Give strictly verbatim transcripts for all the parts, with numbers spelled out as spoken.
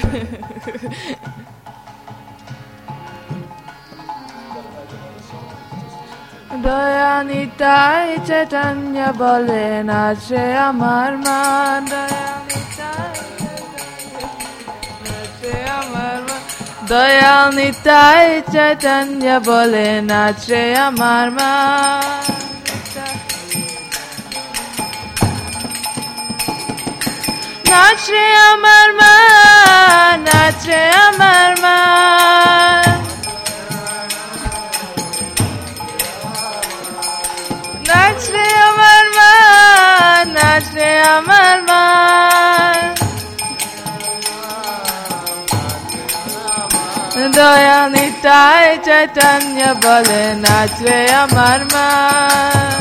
Daya Nitai Chaitanya bole nache amar man. Daya Nitai nache amar man. Daya Nitai Chaitanya bole nache amar man. Nache amar man, nache amar man. Nache amar man, nache amar man. Daya Nitai Chaitanya bole nache amar man.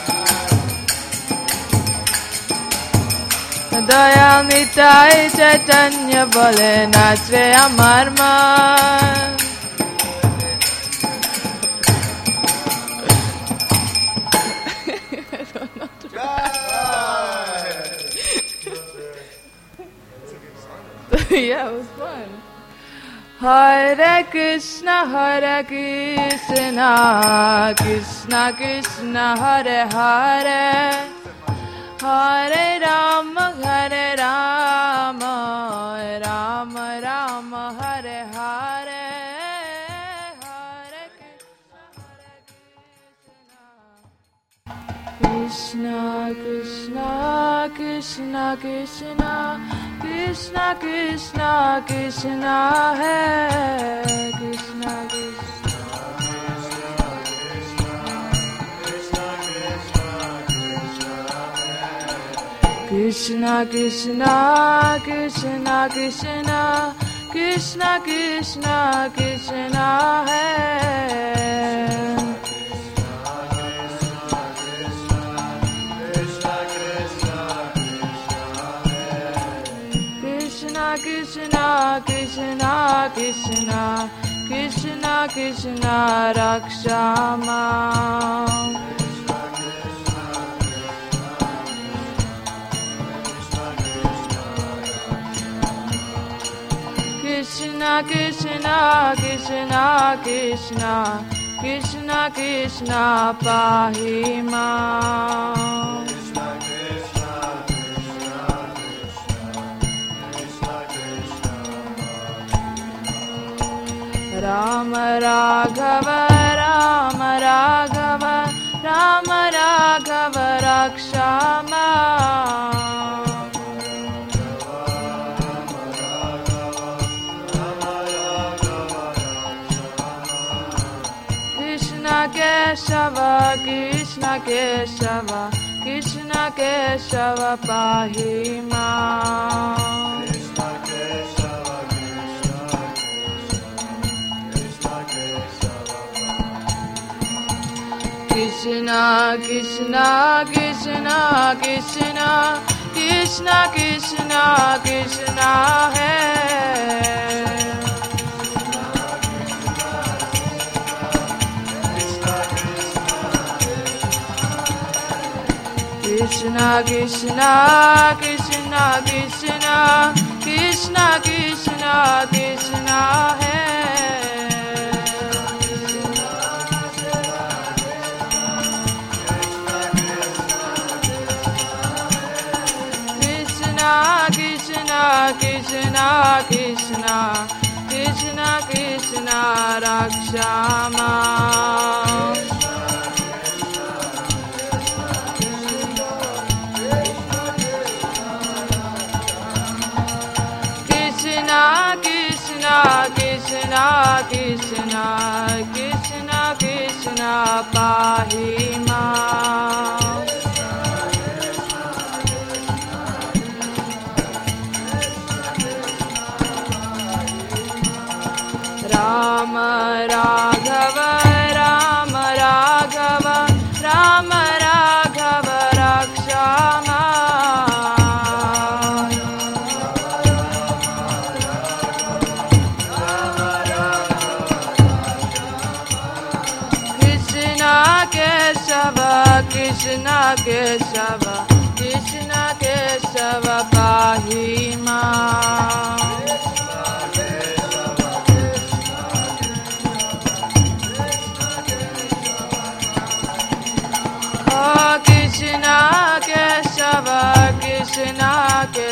Daya Nitai Chaitanya bole nache amar man. Yeah, it was fun. Hare Krishna, Hare Krishna, Krishna Krishna, Hare Hare, Hare Rama, Hare Rama, Rama Rama, Hare Hare, Hare Krishna, Krishna Krishna, Krishna Krishna, Krishna Krishna, Krishna Hai, Krishna Krishna, Krishna Krishna, Krishna Krishna, Krishna Krishna Hai. Krishna, Krishna, Krishna, Krishna, Krishna, Rakshama. Krishna, Krishna, Krishna, Krishna, Krishna, Krishna, Pahima. Rama Raghava, Rama Raghava, Rama Raghava, Rakshama. Krishna Keshava, Krishna Keshava, Krishna Keshava, Pahima. Krishna, Krishna, Krishna, Krishna, Krishna, Krishna, Krishna Hai. Krishna, Krishna, Krishna, Krishna, Krishna, Krishna, Krishna Hai. Krishna, Krishna, Krishna, Krishna, Krishna, Rakshama. Krishna, Krishna, Krishna, Krishna, Krishna, Krishna, Pahima. Rama Raghava, Rama Raghava, Rama Raghava, Rakshama. Krishna Keshava, Krishna Keshava, Krishna Keshava, Pahima.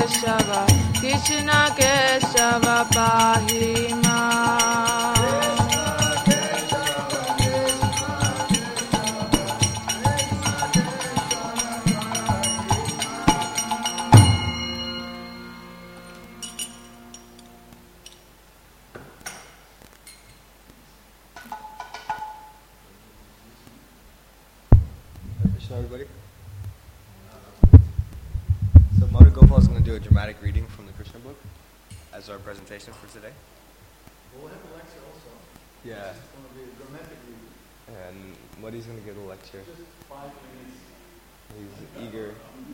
Keshava, Krishna Keshava pahi mam. Everybody. So Madhu Gopal is going to do a dramatic reading from the Krishna book as our presentation for today. We'll have a lecture also. Yeah. It's going to be a dramatic reading. And Madhu's going to give a lecture. Just five minutes. He's eager.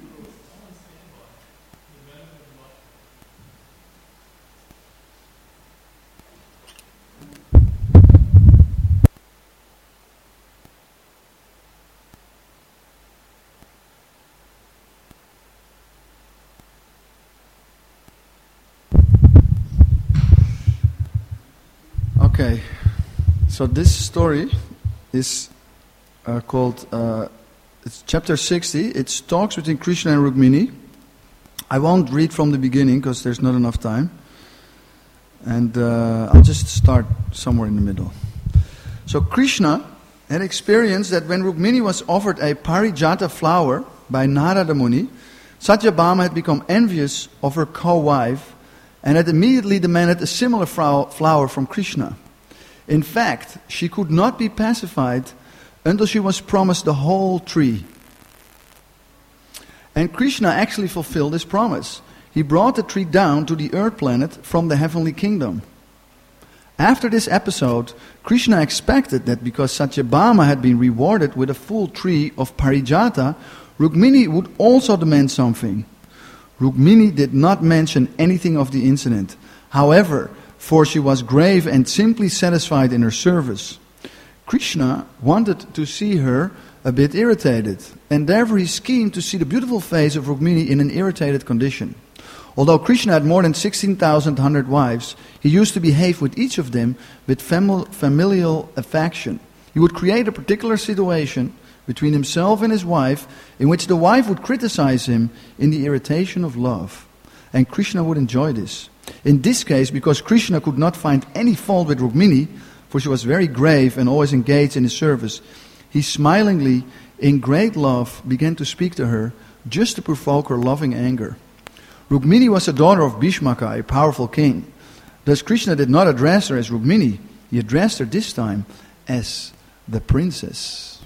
Okay, so this story is uh, called, uh, it's chapter sixty, it's talks between Krishna and Rukmini. I won't read from the beginning because there's not enough time. And uh, I'll just start somewhere in the middle. So Krishna had experienced that when Rukmini was offered a parijata flower by Narada Muni, Satyabhama had become envious of her co-wife and had immediately demanded a similar flower from Krishna. In fact, she could not be pacified until she was promised the whole tree. And Krishna actually fulfilled his promise. He brought the tree down to the earth planet from the heavenly kingdom. After this episode, Krishna expected that because Satyabhama had been rewarded with a full tree of parijata, Rukmini would also demand something. Rukmini did not mention anything of the incident. However, for she was grave and simply satisfied in her service. Krishna wanted to see her a bit irritated, and therefore he schemed to see the beautiful face of Rukmini in an irritated condition. Although Krishna had more than sixteen thousand one hundred wives, he used to behave with each of them with famil- familial affection. He would create a particular situation between himself and his wife, in which the wife would criticize him in the irritation of love. And Krishna would enjoy this. In this case, because Krishna could not find any fault with Rukmini, for she was very grave and always engaged in his service, he smilingly, in great love, began to speak to her, just to provoke her loving anger. Rukmini was the daughter of Bhishmaka, a powerful king. Thus Krishna did not address her as Rukmini, he addressed her this time as the princess.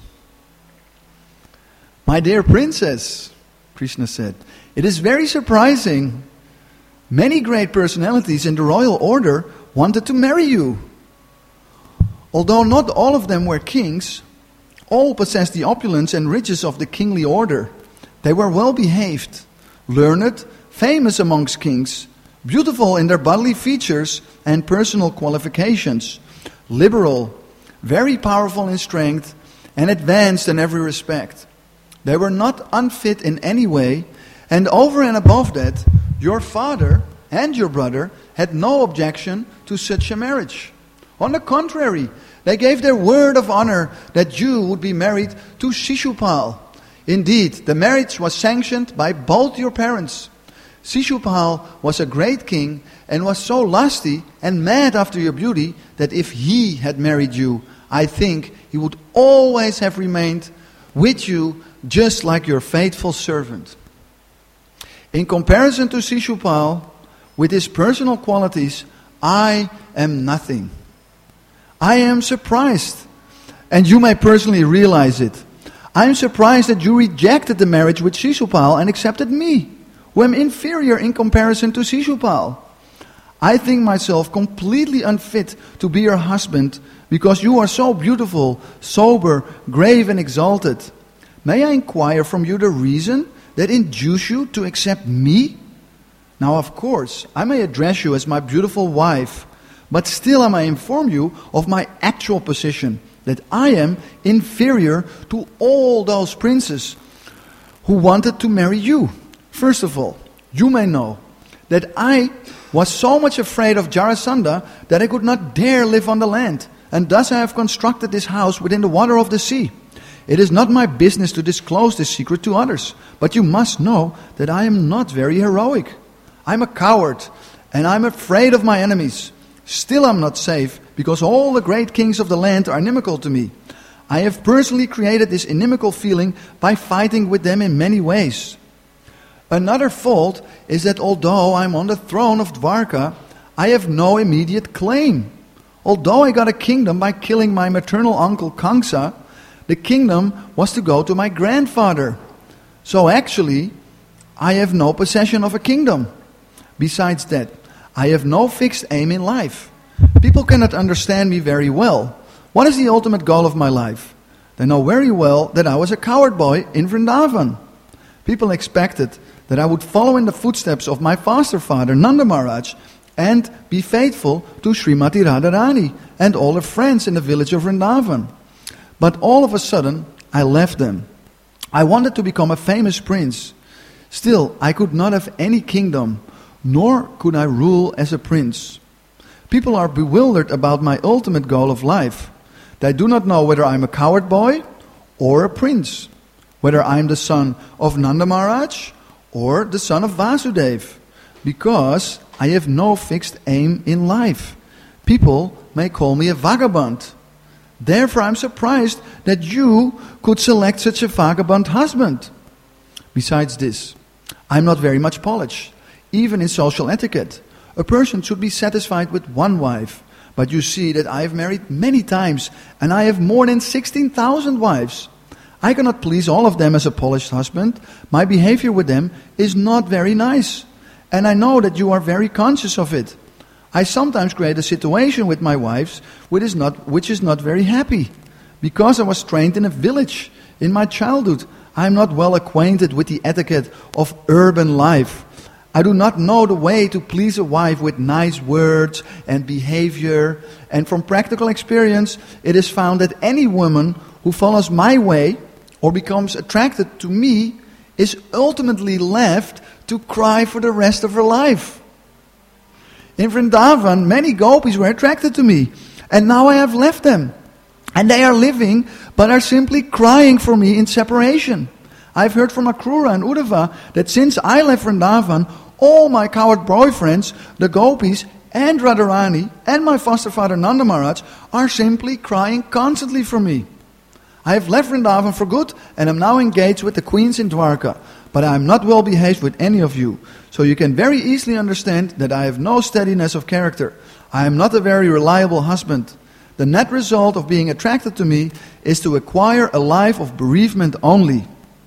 My dear princess, Krishna said, it is very surprising. Many great personalities in the royal order wanted to marry you. Although not all of them were kings, all possessed the opulence and riches of the kingly order. They were well behaved, learned, famous amongst kings, beautiful in their bodily features and personal qualifications, liberal, very powerful in strength, and advanced in every respect. They were not unfit in any way, and over and above that, your father and your brother had no objection to such a marriage. On the contrary, they gave their word of honor that you would be married to Shishupal. Indeed, the marriage was sanctioned by both your parents. Shishupal was a great king and was so lusty and mad after your beauty that if he had married you, I think he would always have remained with you just like your faithful servant. In comparison to Shishupal, with his personal qualities, I am nothing. I am surprised, and you may personally realize it. I am surprised that you rejected the marriage with Shishupal and accepted me, who am inferior in comparison to Shishupal. I think myself completely unfit to be your husband because you are so beautiful, sober, grave and exalted. May I inquire from you the reason that induced you to accept me? Now, of course, I may address you as my beautiful wife, but still I may inform you of my actual position, that I am inferior to all those princes who wanted to marry you. First of all, you may know that I was so much afraid of Jarasandha that I could not dare live on the land, and thus I have constructed this house within the water of the sea. It is not my business to disclose this secret to others, but you must know that I am not very heroic. I'm a coward, and I'm afraid of my enemies. Still I'm not safe, because all the great kings of the land are inimical to me. I have personally created this inimical feeling by fighting with them in many ways. Another fault is that although I'm on the throne of Dwarka, I have no immediate claim. Although I got a kingdom by killing my maternal uncle Kangsa, the kingdom was to go to my grandfather. So actually, I have no possession of a kingdom. Besides that, I have no fixed aim in life. People cannot understand me very well. What is the ultimate goal of my life? They know very well that I was a coward boy in Vrindavan. People expected that I would follow in the footsteps of my foster father, Nanda Maharaj, and be faithful to Srimati Radharani and all her friends in the village of Vrindavan. But all of a sudden, I left them. I wanted to become a famous prince. Still, I could not have any kingdom, nor could I rule as a prince. People are bewildered about my ultimate goal of life. They do not know whether I'm a coward boy or a prince, whether I'm the son of Nanda Maharaj or the son of Vasudev, because I have no fixed aim in life. People may call me a vagabond. Therefore I'm surprised that you could select such a vagabond husband. Besides this, I'm not very much polished, even in social etiquette. A person should be satisfied with one wife. But you see that I have married many times, and I have more than sixteen thousand wives. I cannot please all of them as a polished husband. My behavior with them is not very nice. And I know that you are very conscious of it. I sometimes create a situation with my wives which is not, which is not very happy. Because I was trained in a village in my childhood, I am not well acquainted with the etiquette of urban life. I do not know the way to please a wife with nice words and behavior. And from practical experience, it is found that any woman who follows my way or becomes attracted to me is ultimately left to cry for the rest of her life. In Vrindavan, many gopis were attracted to me, and now I have left them. And they are living, but are simply crying for me in separation. I've heard from Akrura and Uddhava that since I left Vrindavan, all my coward boyfriends, the gopis and Radharani and my foster father Nanda Maharaj are simply crying constantly for me. I have left Vrindavan for good and am now engaged with the queens in Dwarka, but I am not well behaved with any of you. So you can very easily understand that I have no steadiness of character. I am not a very reliable husband. The net result of being attracted to me is to acquire a life of bereavement only.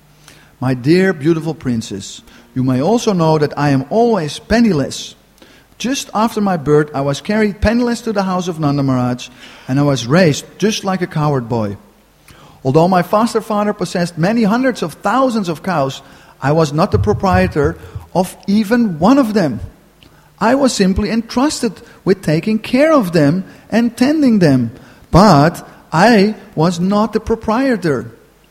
My dear, beautiful princess, you may also know that I am always penniless. Just after my birth, I was carried penniless to the house of Nanda Maharaj, and I was raised just like a coward boy. Although my foster father possessed many hundreds of thousands of cows, I was not the proprietor of even one of them. I was simply entrusted with taking care of them and tending them, but I was not the proprietor.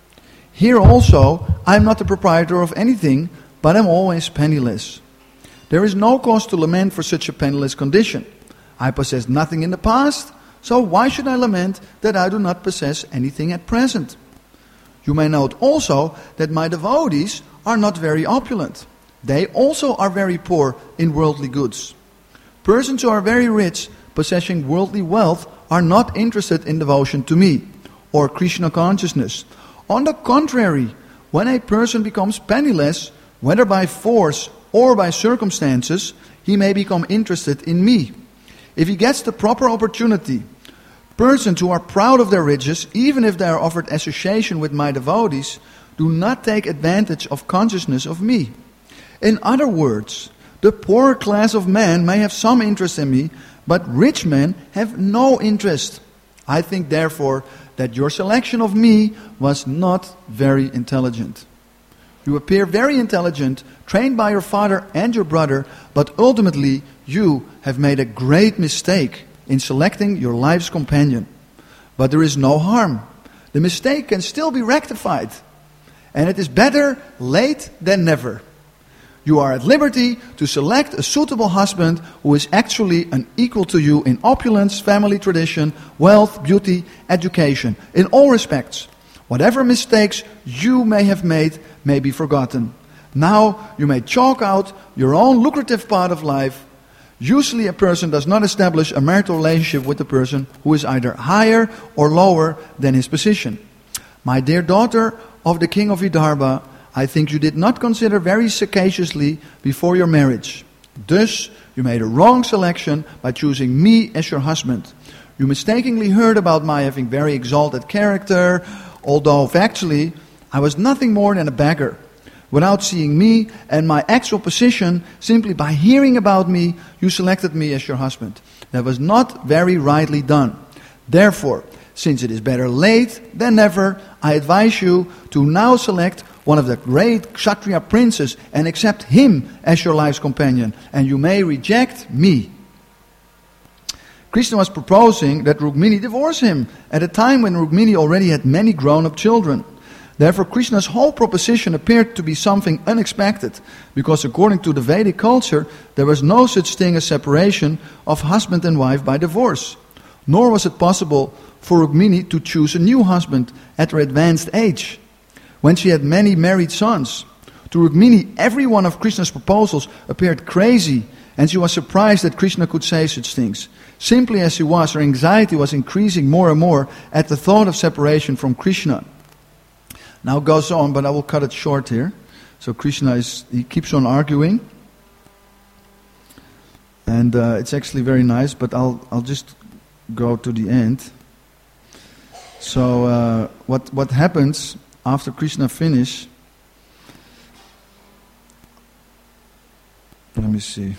Here also, I am not the proprietor of anything, but am always penniless. There is no cause to lament for such a penniless condition. I possessed nothing in the past, so why should I lament that I do not possess anything at present? You may note also that my devotees are not very opulent. They also are very poor in worldly goods. Persons who are very rich, possessing worldly wealth, are not interested in devotion to me or Krishna consciousness. On the contrary, when a person becomes penniless, whether by force or by circumstances, he may become interested in me. If he gets the proper opportunity, persons who are proud of their riches, even if they are offered association with my devotees, do not take advantage of consciousness of me. In other words, the poorer class of men may have some interest in me, but rich men have no interest. I think, therefore, that your selection of me was not very intelligent. You appear very intelligent, trained by your father and your brother, but ultimately you have made a great mistake in selecting your life's companion. But there is no harm. The mistake can still be rectified. And it is better late than never. You are at liberty to select a suitable husband who is actually an equal to you in opulence, family tradition, wealth, beauty, education, in all respects. Whatever mistakes you may have made may be forgotten. Now you may chalk out your own lucrative part of life. Usually a person does not establish a marital relationship with a person who is either higher or lower than his position. My dear daughter of the king of Vidarbha, I think you did not consider very sagaciously before your marriage. Thus, you made a wrong selection by choosing me as your husband. You mistakenly heard about my having very exalted character, although factually I was nothing more than a beggar. Without seeing me and my actual position, simply by hearing about me, you selected me as your husband. That was not very rightly done. Therefore, since it is better late than never, I advise you to now select one of the great Kshatriya princes and accept him as your life's companion, and you may reject me. Krishna was proposing that Rukmini divorce him at a time when Rukmini already had many grown-up children. Therefore, Krishna's whole proposition appeared to be something unexpected, because according to the Vedic culture, there was no such thing as separation of husband and wife by divorce. Nor was it possible for Rukmini to choose a new husband at her advanced age, when she had many married sons. To Rukmini, every one of Krishna's proposals appeared crazy, and she was surprised that Krishna could say such things. Simply as she was, her anxiety was increasing more and more at the thought of separation from Krishna. Now it goes on, but I will cut it short here. So Krishna is, he keeps on arguing. And uh, it's actually very nice, but I'll I'll just go to the end. So uh, what what happens after Krishna finish? Let me see.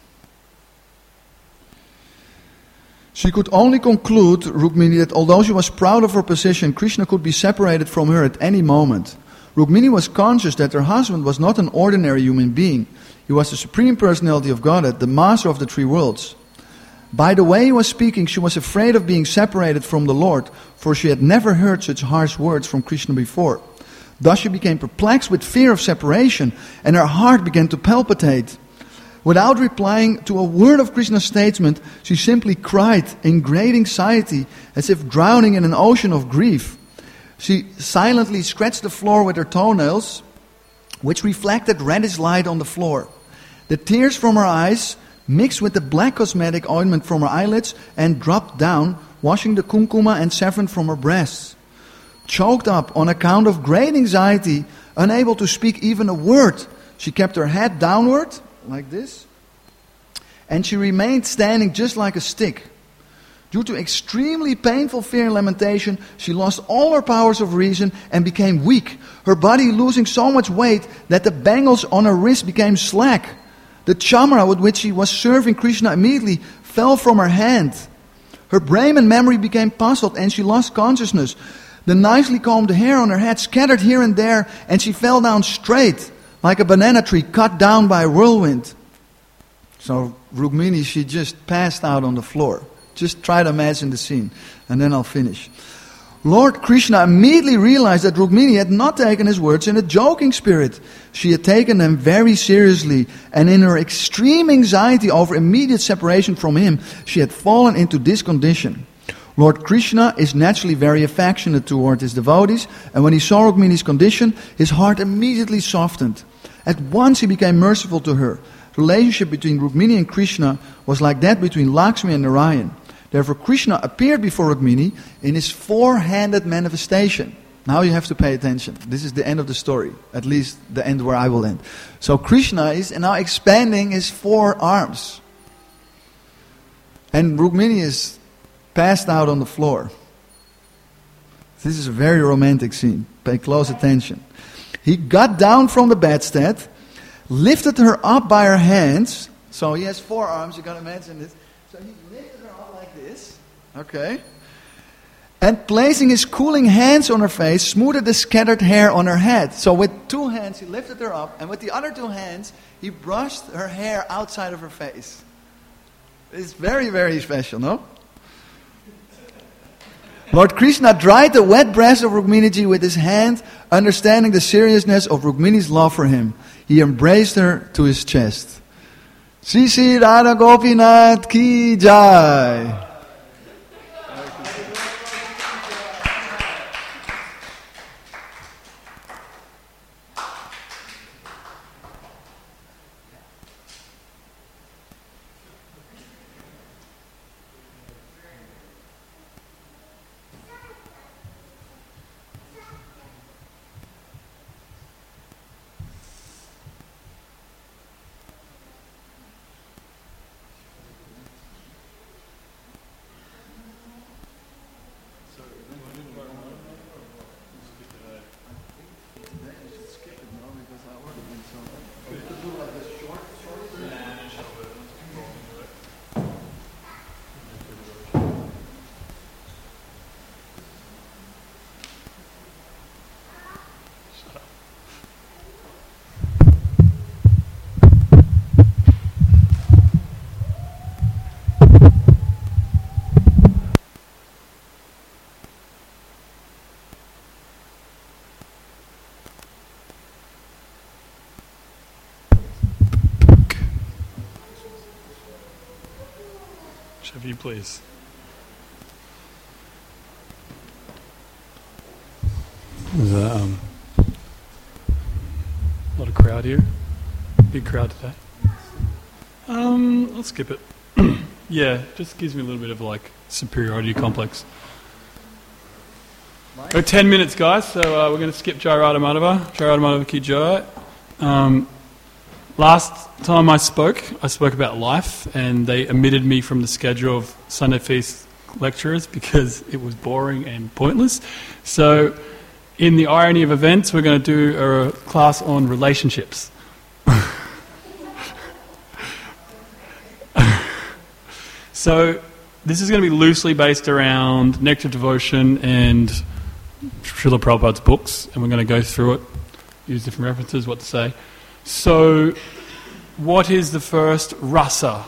She could only conclude, Rukmini, that although she was proud of her position, Krishna could be separated from her at any moment. Rukmini was conscious that her husband was not an ordinary human being. He was the Supreme Personality of Godhead, the master of the three worlds. By the way he was speaking, she was afraid of being separated from the Lord, for she had never heard such harsh words from Krishna before. Thus she became perplexed with fear of separation, and her heart began to palpitate. Without replying to a word of Krishna's statement, she simply cried in great anxiety, as if drowning in an ocean of grief. She silently scratched the floor with her toenails, which reflected reddish light on the floor. The tears from her eyes mixed with the black cosmetic ointment from her eyelids and dropped down, washing the kumkuma and saffron from her breasts. Choked up on account of great anxiety, unable to speak even a word, she kept her head downward, like this, and she remained standing just like a stick. Due to extremely painful fear and lamentation, she lost all her powers of reason and became weak, her body losing so much weight that the bangles on her wrist became slack. The chamara with which she was serving Krishna immediately fell from her hand. Her brain and memory became puzzled and she lost consciousness. The nicely combed hair on her head scattered here and there, and she fell down straight, like a banana tree cut down by a whirlwind. So Rukmini, she just passed out on the floor. Just try to imagine the scene, and then I'll finish. Lord Krishna immediately realized that Rukmini had not taken his words in a joking spirit. She had taken them very seriously, and in her extreme anxiety over immediate separation from him, she had fallen into this condition. Lord Krishna is naturally very affectionate toward his devotees, and when he saw Rukmini's condition, his heart immediately softened. At once he became merciful to her. The relationship between Rukmini and Krishna was like that between Lakshmi and Narayan. Therefore Krishna appeared before Rukmini in his four-handed manifestation. Now you have to pay attention. This is the end of the story, at least the end where I will end. So Krishna is now expanding his four arms. And Rukmini is passed out on the floor. This is a very romantic scene. Pay close attention. He got down from the bedstead, lifted her up by her hands. So he has four arms, you can imagine this. So he lifted her up like this. Okay. And placing his cooling hands on her face, smoothed the scattered hair on her head. So with two hands he lifted her up, and with the other two hands he brushed her hair outside of her face. It's very, very special, no? Lord Krishna dried the wet breast of Rukminiji with his hand, understanding the seriousness of Rukmini's love for him. He embraced her to his chest. Sri Sri Radha Gopinath Ki Jai. Whichever you please. There's a um, lot of crowd here. Big crowd today. Um, I'll skip it. Yeah, just gives me a little bit of like superiority complex. Go ten minutes, guys. So uh, we're going to skip Jairada Madhava. Jairada Madhava Ki Jai. Um, last time I spoke, I spoke about life, and they omitted me from the schedule of Sunday Feast lecturers because it was boring and pointless. So, in the irony of events, we're going to do a class on relationships. So, this is going to be loosely based around Nectar Devotion and Srila Prabhupada's books, and we're going to go through it, use different references, what to say. So, what is the first rasa?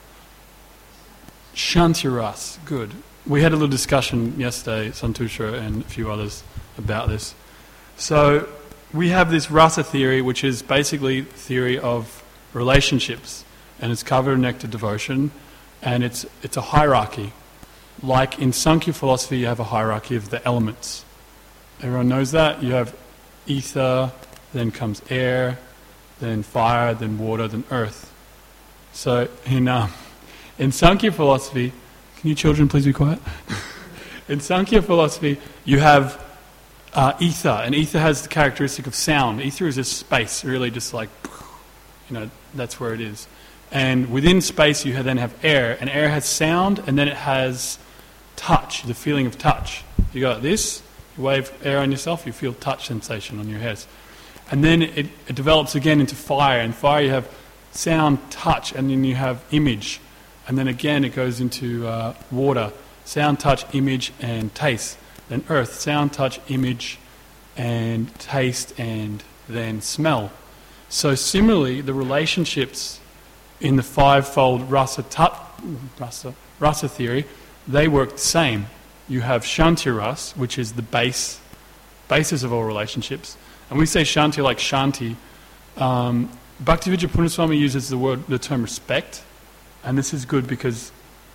Shanti ras. Good. We had a little discussion yesterday, Santusha and a few others, about this. So, we have this rasa theory, which is basically theory of relationships, and it's covered in Nectar Devotion, and it's it's a hierarchy. Like in Sankhya philosophy, you have a hierarchy of the elements. Everyone knows that. You have ether, then comes air, then fire, then water, then earth. So in um, in Sankhya philosophy, can you children please be quiet? In Sankhya philosophy, you have uh, ether, and ether has the characteristic of sound. Ether is just space, really just like, you know, that's where it is. And within space you then have air, and air has sound, and then it has touch, the feeling of touch. You got this, you wave air on yourself, you feel touch sensation on your heads. And then it, it develops again into fire, and fire you have sound, touch, and then you have image. And then again it goes into uh, water, sound, touch, image, and taste. Then earth, sound, touch, image, and taste, and then smell. So similarly, the relationships in the fivefold rasa, tat, rasa, rasa theory, they work the same. You have Shanti ras, which is the base, basis of all relationships. And we say Shanti like Shanti. Um, Bhaktivinoda Punnaswami uses the word, the term respect, and this is good because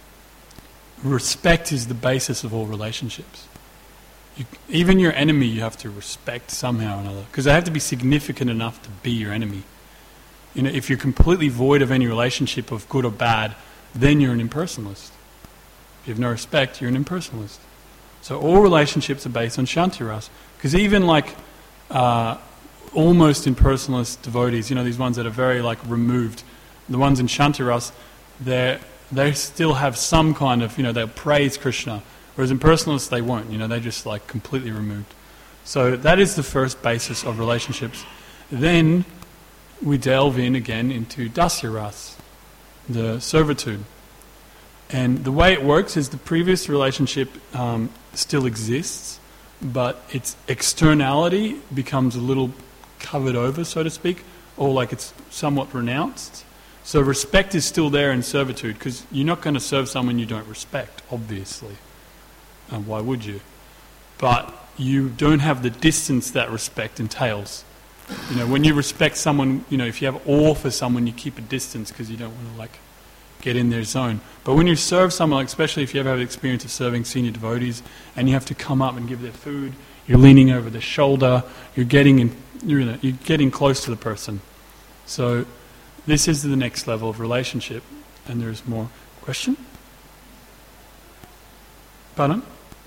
respect is the basis of all relationships. You, even your enemy you have to respect somehow or another, because they have to be significant enough to be your enemy. You know, if you're completely void of any relationship of good or bad, then you're an impersonalist. If you have no respect, you're an impersonalist. So all relationships are based on Shanti ras, because even like uh, almost impersonalist devotees, you know, these ones that are very like removed, the ones in Shanti ras, they they still have some kind of, you know, they'll praise Krishna, whereas impersonalists they won't. You know, they're just like completely removed. So that is the first basis of relationships. Then we delve in again into Dasya ras, the servitude. And the way it works is the previous relationship um, still exists, but its externality becomes a little covered over, so to speak, or like it's somewhat renounced. So respect is still there in servitude, because you're not going to serve someone you don't respect, obviously. And why would you? But you don't have the distance that respect entails. You know, when you respect someone, you know, if you have awe for someone, you keep a distance because you don't want to, like, get in their zone. But when you serve someone, like, especially if you ever have the experience of serving senior devotees, and you have to come up and give their food, you're leaning over their shoulder, you're getting in, you're, in a, you're getting close to the person. So this is the next level of relationship, and there's more. Question? Pardon?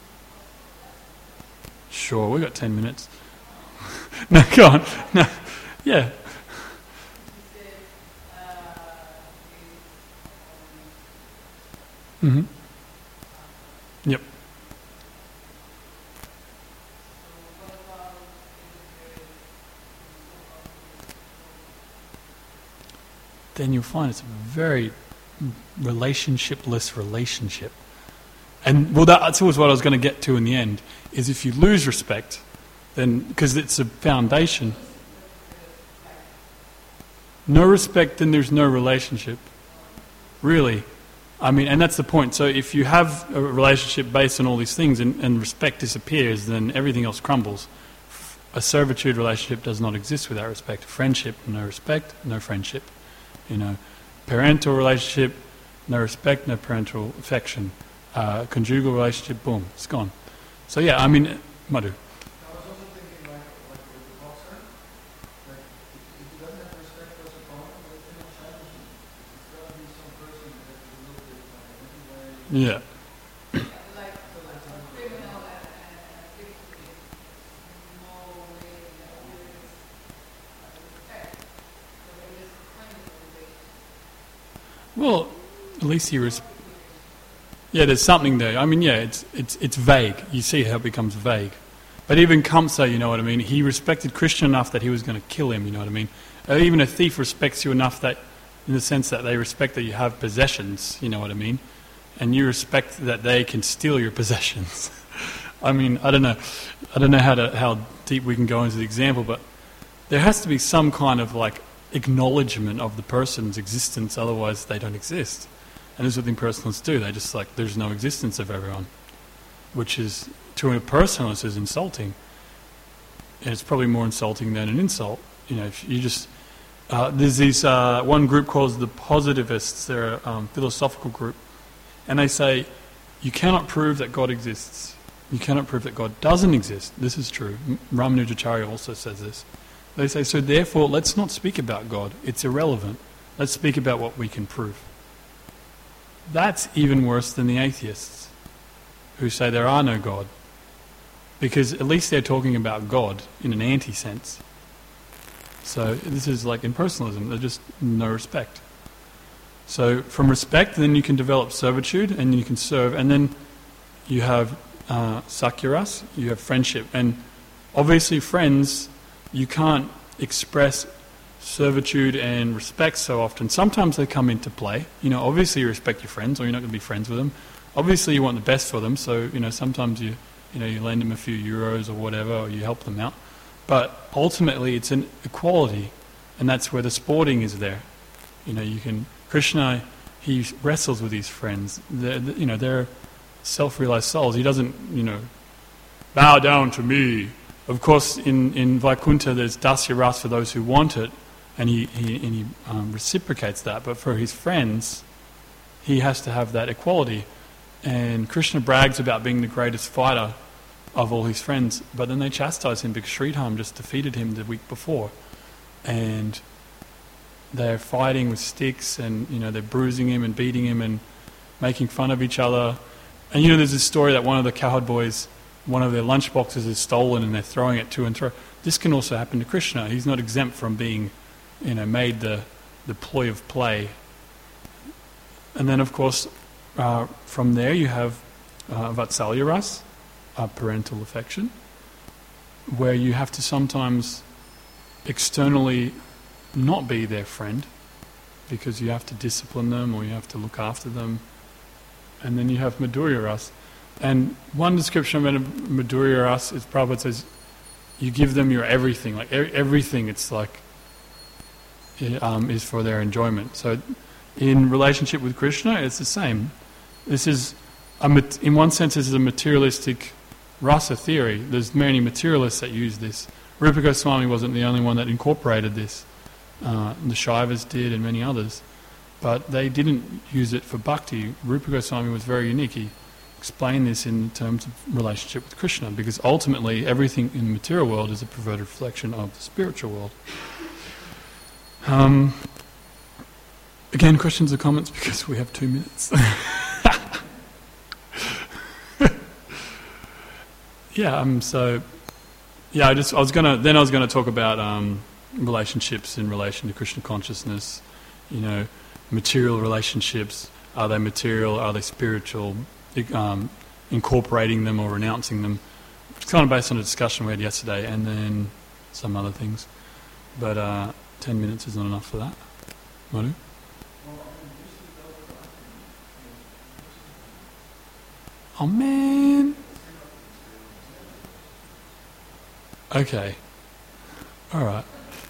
Sure, we've got ten minutes. No, go on. No. Yeah. Mm-hmm. Yep. Then you'll find it's a very relationshipless relationship. And well, that's always what I was going to get to in the end, is if you lose respect, then, because it's a foundation. No respect, then there's no relationship. Really. I mean, and that's the point. So if you have a relationship based on all these things and, and respect disappears, then everything else crumbles. A servitude relationship does not exist without respect. Friendship, no respect, no friendship. You know, parental relationship, no respect, no parental affection. Uh, conjugal relationship, boom, it's gone. So yeah, I mean, Madhu. I was also thinking like, like with the boxer, like if, if he doesn't have respect for his opponent, like you know, challenging. It's got to be some person that is a little bit like anyway. Yeah. Like a criminal and a victim is no way that there is respect. So there is kind of relation. Well, at least he res- Yeah, there's something there. I mean, yeah, it's it's it's vague. You see how it becomes vague. But even Kamsa, you know what I mean, he respected Krishna enough that he was going to kill him, you know what I mean. Or even a thief respects you enough that, in the sense that they respect that you have possessions, you know what I mean. And you respect that they can steal your possessions. I mean, I don't know, I don't know how to how deep we can go into the example, but there has to be some kind of like acknowledgement of the person's existence, otherwise they don't exist. And this is what the impersonalists do. They just like, there's no existence of everyone, which is, to a personalist, is insulting. And it's probably more insulting than an insult. You know, if you just, uh, there's these, uh, one group called the Positivists. They're a um, philosophical group. And they say, you cannot prove that God exists. You cannot prove that God doesn't exist. This is true. Ramanujacharya also says this. They say, so therefore, let's not speak about God. It's irrelevant. Let's speak about what we can prove. That's even worse than the atheists who say there are no God. Because at least they're talking about God in an anti-sense. So this is like impersonalism. There's just no respect. So from respect, then you can develop servitude, and then you can serve, and then you have uh, sakyaras, you have friendship. And obviously friends, you can't express servitude and respect so often. Sometimes they come into play. You know, obviously you respect your friends, or you're not going to be friends with them. Obviously you want the best for them, so you know sometimes you you know you lend them a few euros or whatever, or you help them out. But ultimately it's an equality, and that's where the sporting is there. You know, you can Krishna, he wrestles with his friends. They're, you know, they're self-realized souls. He doesn't, you know, bow down to me. Of course, in in Vaikuntha there's dasya ras for those who want it. And he, he, and he um, reciprocates that. But for his friends, he has to have that equality. And Krishna brags about being the greatest fighter of all his friends. But then they chastise him because Sridham just defeated him the week before. And they're fighting with sticks, and you know they're bruising him and beating him and making fun of each other. And you know there's this story that one of the cowherd boys, one of their lunch boxes is stolen and they're throwing it to and fro. This can also happen to Krishna. He's not exempt from being, you know, made the, the ploy of play. And then, of course, uh, from there you have uh, Vatsalya ras, uh, parental affection, where you have to sometimes externally not be their friend because you have to discipline them or you have to look after them. And then you have Madhurya ras. And one description of Madhurya ras is Prabhupada says, you give them your everything, like er- everything. It's like Um, is for their enjoyment. So in relationship with Krishna, it's the same. This is, a mat- in one sense, this is a materialistic rasa theory. There's many materialists that use this. Rupa Goswami wasn't the only one that incorporated this. Uh, the Shaivas did, and many others. But they didn't use it for bhakti. Rupa Goswami was very unique. He explained this in terms of relationship with Krishna, because ultimately everything in the material world is a perverted reflection of the spiritual world. Um, again, questions or comments, because we have two minutes. yeah. Um. So, yeah. I just. I was gonna. Then I was gonna talk about um, relationships in relation to Krishna consciousness. You know, material relationships. Are they material? Are they spiritual? Um, incorporating them or renouncing them. It's kind of based on a discussion we had yesterday, and then some other things. But. Uh, Ten minutes is not enough for that. Madhu? Oh man. Okay. All right.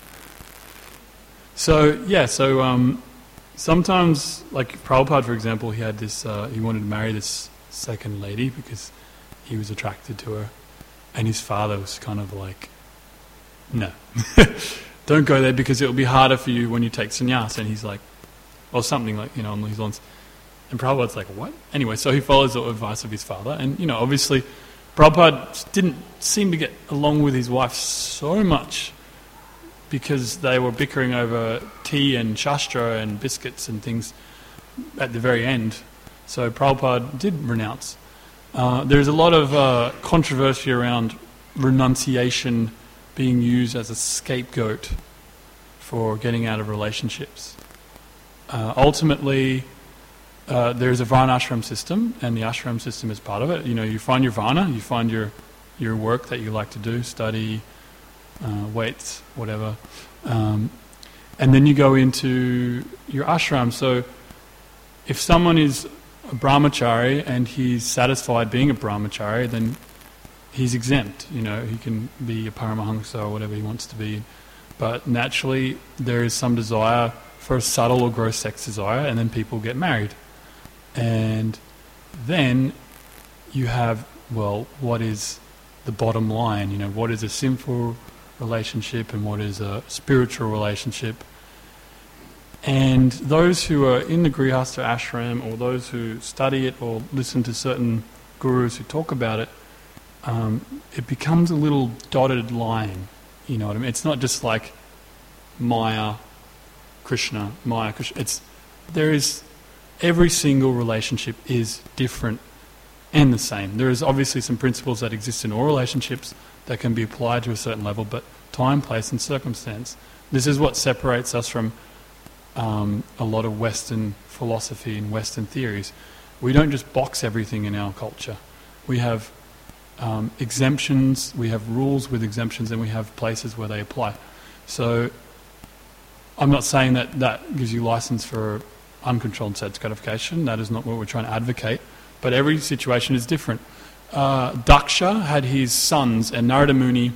So yeah. So um, sometimes, like Prabhupada, for example, he had this. Uh, he wanted to marry this second lady because he was attracted to her, and his father was kind of like, no. Don't go there because it will be harder for you when you take sannyas. And he's like, or something like, you know, on these lines. And Prabhupada's like, what? Anyway, so he follows the advice of his father. And, you know, obviously, Prabhupada didn't seem to get along with his wife so much because they were bickering over tea and shastra and biscuits and things at the very end. So Prabhupada did renounce. Uh, there's a lot of uh, controversy around renunciation being used as a scapegoat for getting out of relationships. Uh, ultimately, uh, there's a Varnashram system, and the ashram system is part of it. You know, you find your Varna, you find your your work that you like to do, study, uh, weights, whatever, um, and then you go into your ashram. So, if someone is a brahmachari and he's satisfied being a brahmachari, then he's exempt. You know, he can be a paramahansa or whatever he wants to be. But naturally, there is some desire for a subtle or gross sex desire, and then people get married. And then you have, well, what is the bottom line? You know, what is a sinful relationship and what is a spiritual relationship? And those who are in the Grihastha ashram, or those who study it or listen to certain gurus who talk about it, um, it becomes a little dotted line. You know what I mean? It's not just like Maya, Krishna, Maya, Krishna. It's, there is, every single relationship is different and the same. There is obviously some principles that exist in all relationships that can be applied to a certain level, but time, place and circumstance. This is what separates us from um, a lot of Western philosophy and Western theories. We don't just box everything in our culture. We have um, exemptions, we have rules with exemptions, and we have places where they apply. So I'm not saying that that gives you license for uncontrolled sex gratification. That is not what we're trying to advocate. But every situation is different. Uh, Daksha had his sons, and Narada Muni,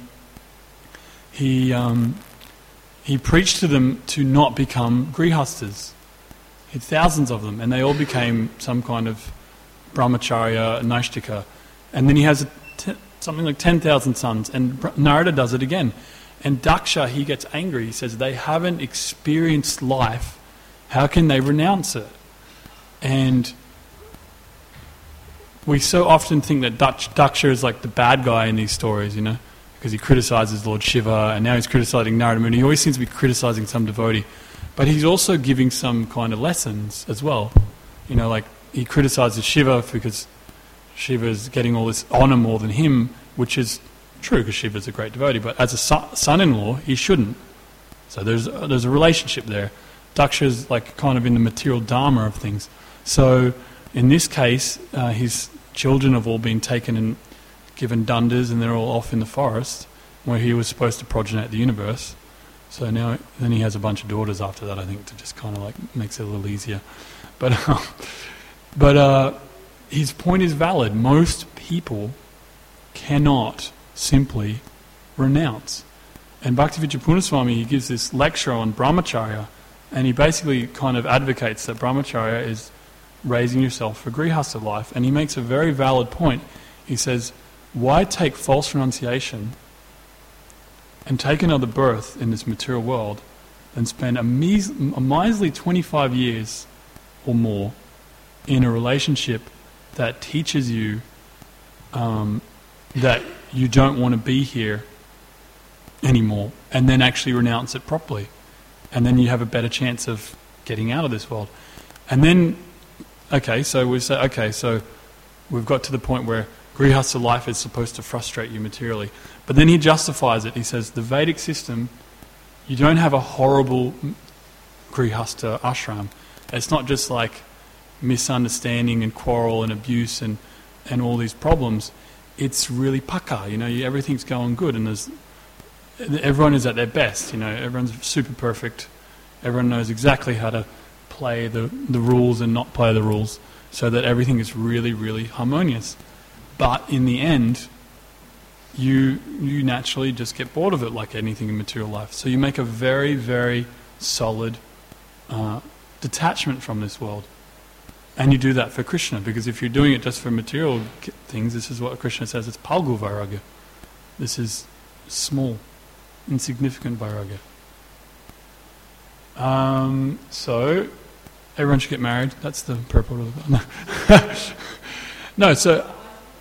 he, um, he preached to them to not become grihastas. He had thousands of them, and they all became some kind of brahmacharya, naishtika. And then he has a t- something like ten thousand sons, and Narada does it again. And Daksha, he gets angry. He says, they haven't experienced life. How can they renounce it? And we so often think that Daksha is like the bad guy in these stories, you know, because he criticizes Lord Shiva, and now he's criticizing Narada Muni. He always seems to be criticizing some devotee. But he's also giving some kind of lessons as well. You know, like he criticizes Shiva because Shiva's getting all this honor more than him, which is true because Shiva's a great devotee. But as a son- son-in-law, he shouldn't. So there's uh, there's a relationship there. Daksha's like kind of in the material dharma of things. So in this case, uh, his children have all been taken and given dundas, and they're all off in the forest where he was supposed to progenate the universe. So now, then he has a bunch of daughters after that, I think, to just kind of like makes it a little easier. But uh, but uh, his point is valid. Most people cannot simply renounce. And Bhaktivinoda Punaswami, he gives this lecture on brahmacharya, and he basically kind of advocates that brahmacharya is raising yourself for grihastha life. And he makes a very valid point. He says, why take false renunciation and take another birth in this material world and spend a, meas- a measly twenty-five years or more in a relationship that teaches you um, that you don't want to be here anymore, and then actually renounce it properly, and then you have a better chance of getting out of this world. And then, okay, so we say, okay, so we've got to the point where grihastha life is supposed to frustrate you materially. But then he justifies it. He says, the Vedic system, you don't have a horrible grihastha ashram. It's not just like misunderstanding and quarrel and abuse and, and all these problems. It's really paka, you know, you, everything's going good, and there's everyone is at their best, you know, everyone's super perfect. Everyone knows exactly how to play the, the rules and not play the rules, so that everything is really, really harmonious. But in the end, you you naturally just get bored of it, like anything in material life. So you make a very, very solid uh, detachment from this world. And you do that for Krishna, because if you're doing it just for material things, this is what Krishna says, it's palgu vairagya. This is small, insignificant vairagya. Um, so, Everyone should get married. That's the purport of the no. no, so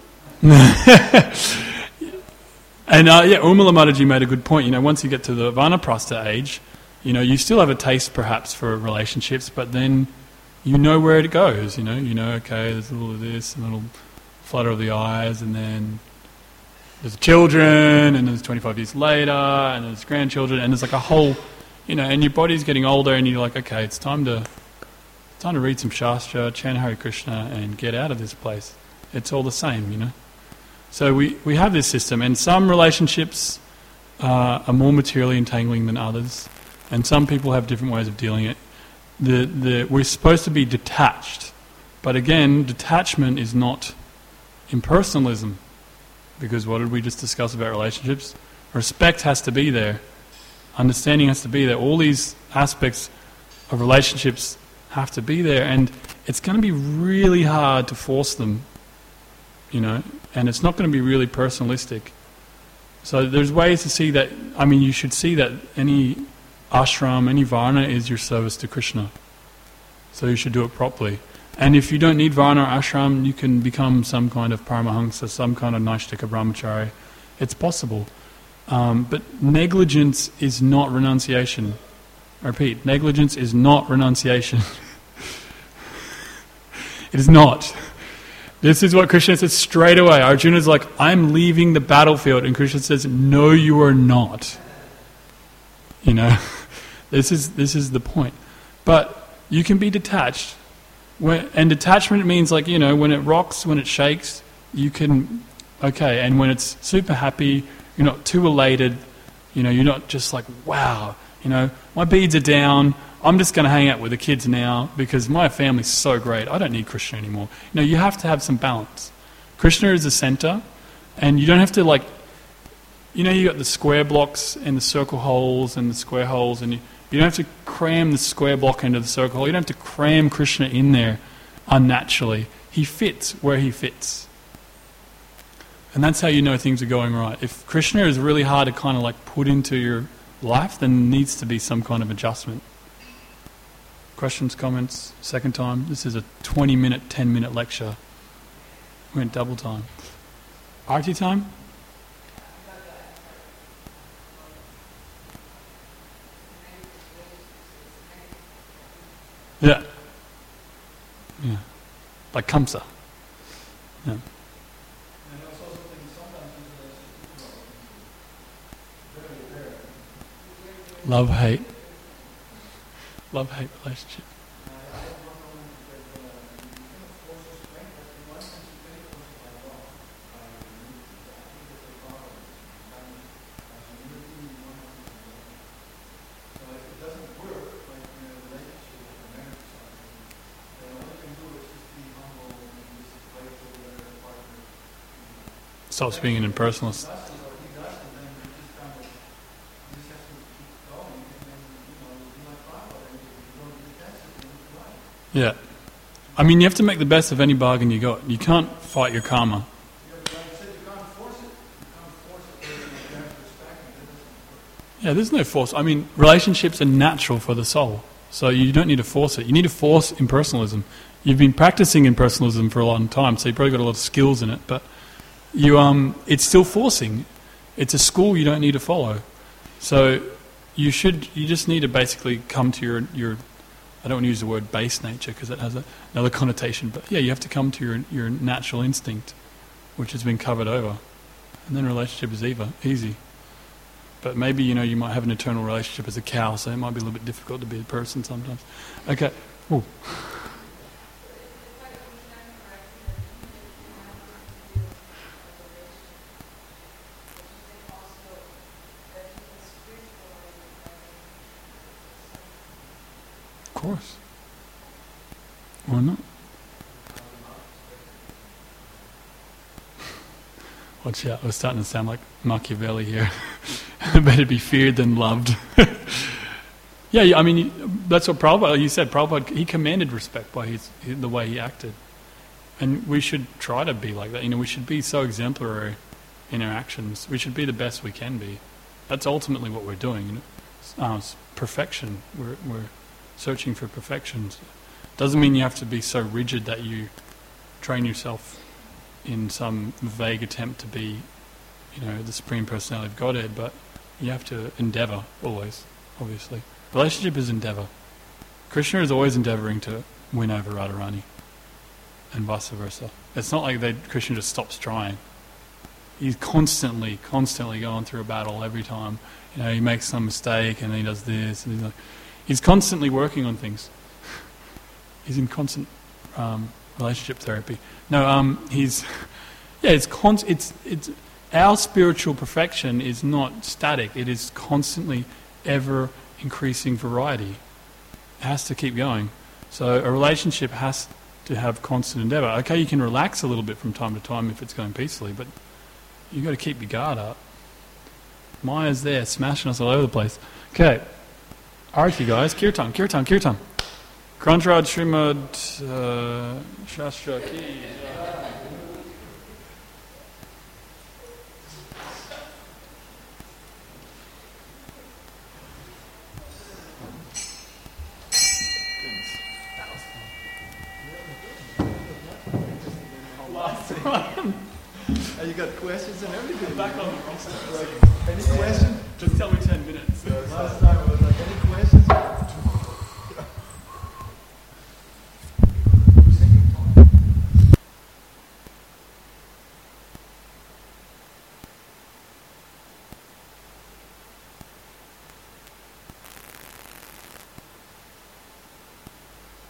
and uh, yeah, Urmila Mataji made a good point. You know, once you get to the Vanaprastha age, you know, you still have a taste perhaps for relationships, but then you know where it goes. You know, you know, okay, there's a little of this, and a little flutter of the eyes, and then there's children, and there's twenty-five years later, and there's grandchildren, and there's like a whole, you know, and your body's getting older, and you're like, okay, it's time to, it's time to read some Shastra, chant Hare Krishna, and get out of this place. It's all the same, you know. So we, we have this system, and some relationships uh, are more materially entangling than others, and some people have different ways of dealing it. The the we're supposed to be detached, but again, detachment is not impersonalism. Because what did we just discuss about relationships? Respect has to be there. Understanding has to be there. All these aspects of relationships have to be there. And it's going to be really hard to force them, you know. And it's not going to be really personalistic. So there's ways to see that. I mean, you should see that any ashram, any varna is your service to Krishna. So you should do it properly. And if you don't need varna or ashram, you can become some kind of paramahansa, some kind of naishtika brahmachari. It's possible. Um, but negligence is not renunciation. I repeat, negligence is not renunciation. It is not. This is what Krishna says straight away. Arjuna is like, I'm leaving the battlefield. And Krishna says, no, you are not. You know, this is this is the point. But you can be detached. When, and detachment means, like, you know, when it rocks, when it shakes, you can, okay, and when it's super happy, you're not too elated, you know, you're not just like, wow, you know, my beads are down, I'm just going to hang out with the kids now because my family's so great, I don't need Krishna anymore. You know, you have to have some balance. Krishna is the center, and you don't have to, like, you know, you got the square blocks and the circle holes and the square holes, and you, you don't have to cram the square block into the circle hole. You don't have to cram Krishna in there unnaturally. He fits where he fits. And that's how you know things are going right. If Krishna is really hard to kind of like put into your life, then there needs to be some kind of adjustment. Questions, comments? Second time. This is a twenty minute, ten minute lecture. We went double time. Arti time? Yeah. Yeah. Like Kamsa. Yeah. Love, hate. Love, hate relationship. Stops being an impersonalist. Yeah. I mean, you have to make the best of any bargain you got. You can't fight your karma. Yeah, there's no force. I mean, relationships are natural for the soul. So you don't need to force it. You need to force impersonalism. You've been practicing impersonalism for a long time, so you've probably got a lot of skills in it, but you um, it's still forcing. It's a school you don't need to follow. So you should, you just need to basically come to your, your I don't want to use the word base nature because it has a, another connotation, but yeah, you have to come to your, your natural instinct, which has been covered over. And then relationship is easy, easy. But maybe, you know, you might have an eternal relationship as a cow, so it might be a little bit difficult to be a person sometimes. Okay. Ooh. Of course. Why not? Watch out, we're starting to sound like Machiavelli here. Better be feared than loved. Yeah, I mean, that's what Prabhupada, you said, Prabhupada, he commanded respect by his, the way he acted. And we should try to be like that. You know, we should be so exemplary in our actions. We should be the best we can be. That's ultimately what we're doing. You know? Uh, it's perfection. We're, we're searching for perfection. Doesn't mean you have to be so rigid that you train yourself in some vague attempt to be, you know, the Supreme Personality of Godhead, but you have to endeavour, always, obviously. Relationship is endeavour. Krishna is always endeavouring to win over Radharani, and vice versa. It's not like that Krishna just stops trying. He's constantly, constantly going through a battle every time. You know, he makes some mistake and he does this, and he's like, he's constantly working on things. He's in constant um, relationship therapy. No, um, he's yeah, it's con- it's it's our spiritual perfection is not static. It is constantly ever increasing variety. It has to keep going. So a relationship has to have constant endeavour. Okay, you can relax a little bit from time to time if it's going peacefully, but you've got to keep your guard up. Maya's there, smashing us all over the place. Okay, Arati guys, Kirtan, Kirtan, Kirtan. Grantraj Srimad uh, Shastra Ki. You got questions and everything. Back on the roster. Any question?